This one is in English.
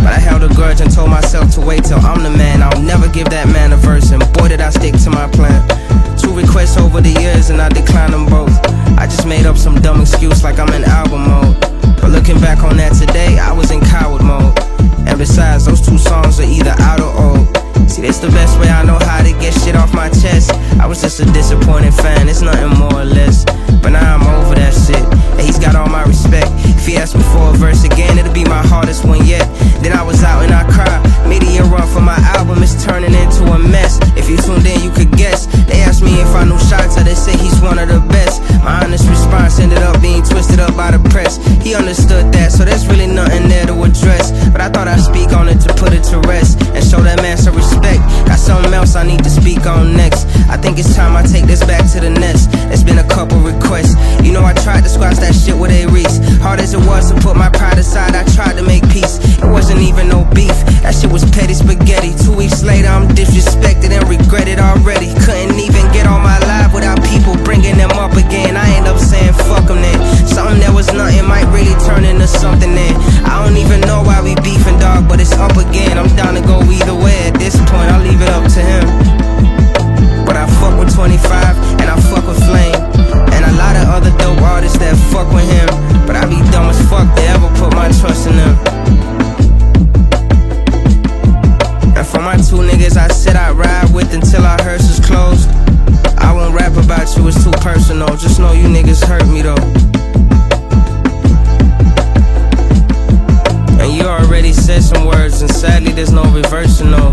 But I held a grudge and told myself to wait till I'm the man. I'll never give that man a verse, and boy did I stick to my plan. 2 requests over the years and I declined them both. I just made up some dumb excuse like I'm in album mode. But looking back on that today, I was in coward mode. And besides, those 2 songs are either out or old. See, that's the best way I know how to get shit off my chest. I was just a disappointed fan, it's nothing more or less. But now I'm over that shit, and he's got all my respect. If he asked me for a verse again, it'll be my hardest one yet. Then I was out and I cried. Media run for my album is turning into a mess. If you tuned in, you could guess. They asked me if I knew Shota, they say he's one of the best. My honest response ended up being twisted up by the press. He understood that, so there's really nothing there to address. But I thought I'd speak on it to put it to rest and show that man some respect. Got something else I need to speak on next. I think it's time I take this back to the nest. It's been a couple requests. You know I tried to squash that shit with A-Reese. Hard as it was to put my pride aside, I tried to make peace. It wasn't even no beef, that shit was petty spaghetti. 2 weeks later I'm disrespected and regretted already. Couldn't even get on my live without people bringing them up again. I end up saying fuck them then. Something that was nothing might really turn into something then. I don't even know why we beefing, dog, but it's up again. I'm down to go either way at this point, I'll leave it up to him. But I fuck with 25 and I fuck with Flame, and a lot of other dope artists that fuck with him. But I be dumb as fuck to ever put my trust in them. And for my 2 niggas I said I'd ride with until our hearse is closed, I won't rap about you, it's too personal. Just know you niggas hurt me though. And you already said some words, and sadly there's no reversing those.